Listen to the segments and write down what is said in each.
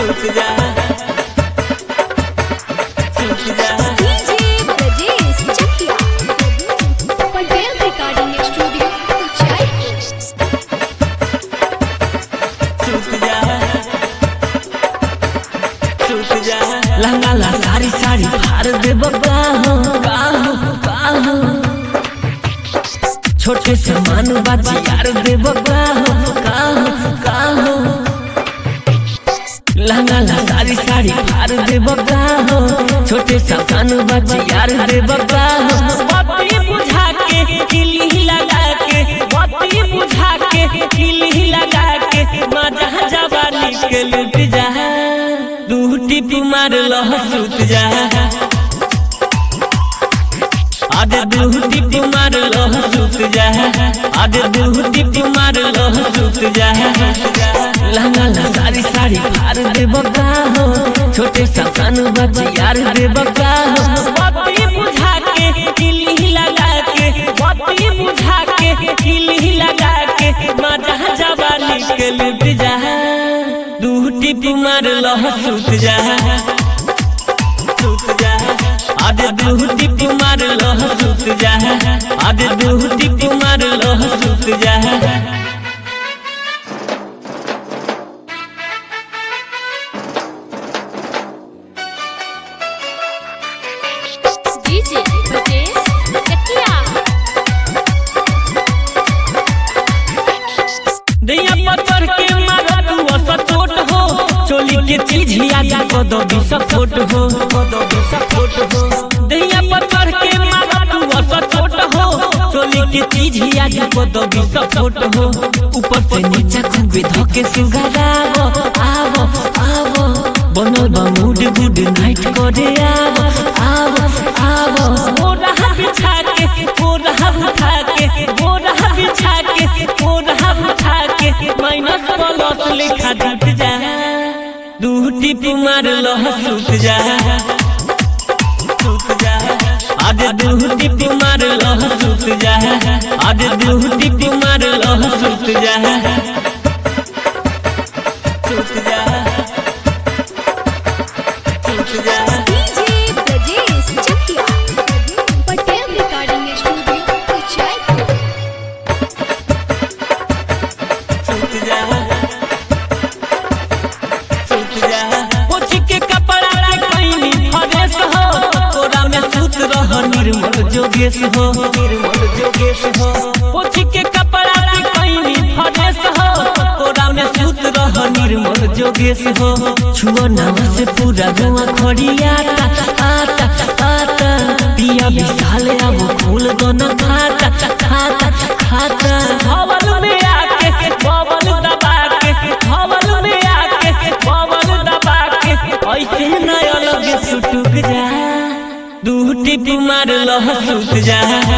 सुत जा सुत जा DJ Brajesh Chakiya Patel recording studio Uchaipur सुत जा सुत जा लंगा ला सारी साड़ी फाड़ दे बब्बा हो बाहो छोटे से मानू बाजी यार दे बब्बा हो काहो लंगा ला सारी साड़ी फाड़ दे बब्बा हो छोटे से मानू बाजी यार दे बब्बा हो बत्ती बुझा के किली लगा के बत्ती बुझा के किली लगा के मजा जवानी के लुट जा दूटी मार लो सुत जा आधे दूटी मार लो सुत जा आधे दूटी मार लो सुत जा लंगा ला सारी साड़ी फाड़ दे बब्बा हो छोटे सा कानू बच्चे यार दे बब्बा हो बत्ती बुझा के किली लगा के बत्ती बुझा के किली लगा के मजा जवानी के लुट जा दूटी मार लो सुत जा सुत जा आधे दूटी मार लो सुत जा आधे दूटी मार लो सुत जा डीजे ब्रजेश चकिया दैया पत्थर के मारा तू असा चोट हो चोली के चीज ही आजा कदो विस्फोट हो दैया पत्थर के मारा तू असा चोट हो चोली के चीज ही आजा कदो विस्फोट हो ऊपर से नीचे खूबे धके सुगरावो आवो आवो बनल बा मूड गुड नाइट करे आवो मोरा बिछा के मोरा उठा के मोरा बिछा के मोरा उठा के माइनस प्लस लिखा जुट जा दूटी मार लो सुत जा सुत जा आधे दूटी मार लो सुत जा आधे दूटी मार लो सुत जा सुत जा सुत जा DJ Brajesh Chakiya Patel recording studio Uchaipur सुत जा सुत जा पोछी के कपड़ा के कहीं फरेस हो तोरा में सूत रह निर्मल जोगेश हो पोछी के कपड़ा के कहीं फरेस हो तोरा में सूत रह निर्मल जोगेश हो छुओ नाव से पूरा गवा खड़ियाता आता आता पिया विशाल अब खोल दो न खाता भवन में आके भवन दबा के भवन में आके भवन दबा के ऐसे न अलग सुटुक जा दूटी मार लो सुत जा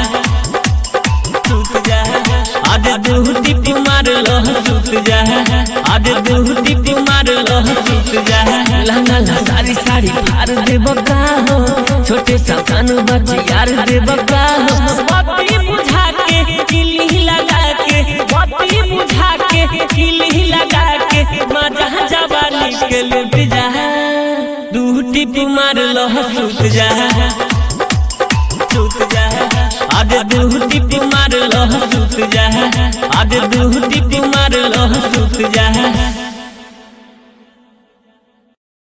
सुत जा आधे दूटी मार लो सुत जा आधे दूटी मार लो सुत जा लंगा ला सारी साड़ी फाड़ दे बब्बा हो छोटे सा कानू बच्चे यार दे बब्बा हो बत्ती बुझा के किली लगा के बत्ती बुझा के किली लगा के मजा जवानी के लुट जा दूटी मार लो सुत जा सुत जा आधे दूटी मार लो सुत जा आधे दूटी मार लो सुत जा